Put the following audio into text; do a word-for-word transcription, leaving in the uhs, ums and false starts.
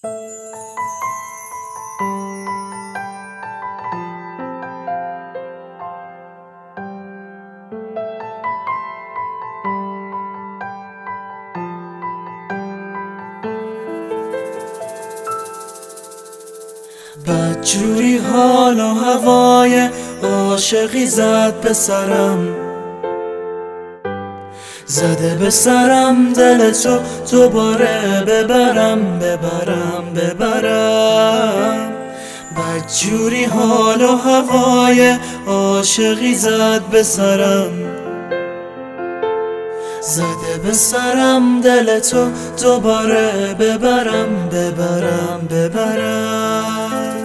بدجوری حال و هوای عاشقی زد به سرم، زده به سرم دل تو دوباره ببرم ببرم ببرم. بدجوری حال و هوای عاشقی زد به سرم، زده به سرم دل تو دوباره ببرم ببرم ببرم.